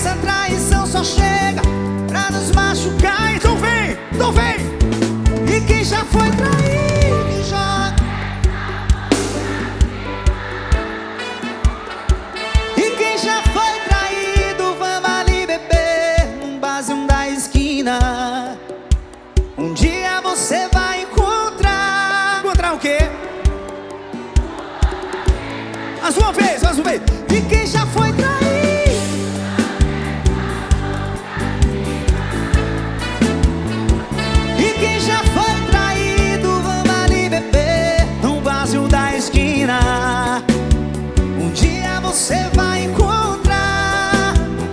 essa traição só chega pra nos machucar. Então vem, então vem. E quem já foi traído joga. E quem já foi traído, vamos ali beber num barzinho da esquina. Um dia você vai encontrar. Encontrar o quê? Mais uma vez, mais uma vez. E quem já foi traído. E quem já foi traído, vamos ali beber num barzinho da esquina. Um dia você vai encontrar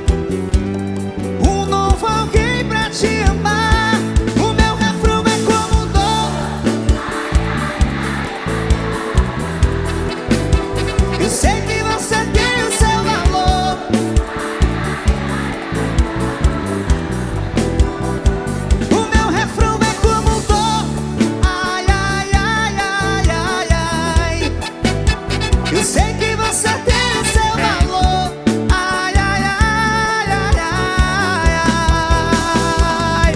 um novo alguém pra te amar. O meu refrão é como dor. Eu sei que você tem o seu valor. O meu refrão é como dor. Ai, ai, ai, ai, ai, ai. Eu sei que você tem o seu valor. Ai, ai, ai, ai, ai, ai.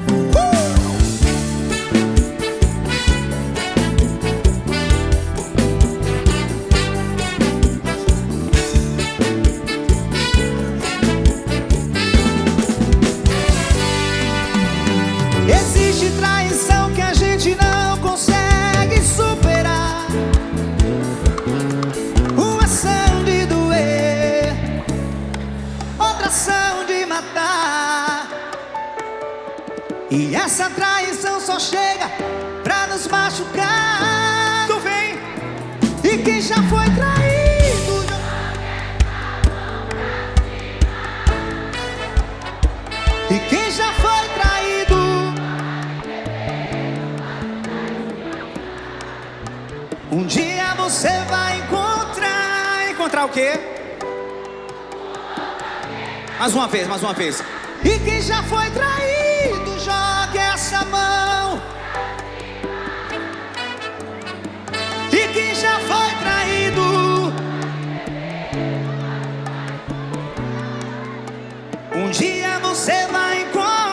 Existe traição que a gente não consegue superar. Uma ação de doer, outra ação de matar. E essa traição só chega pra nos machucar. Tu vem. E quem já foi traído e quem já foi traído, um dia você vai encontrar. Encontrar o quê? Mais uma vez, mais uma vez. E quem já foi traído, joga essa mão. E quem já foi traído, um dia você vai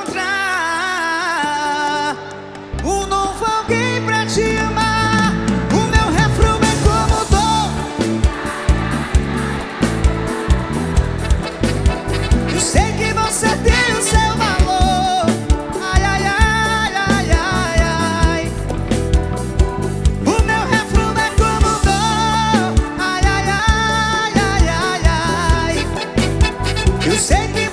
encontrar um novo alguém pra te amar. O meu refrão é como dor. Eu sei que você tem o seu valor. Ai, ai, ai, ai, ai, ai. O meu refrão é como dor. Ai, ai, ai, ai, ai, ai. Eu sei que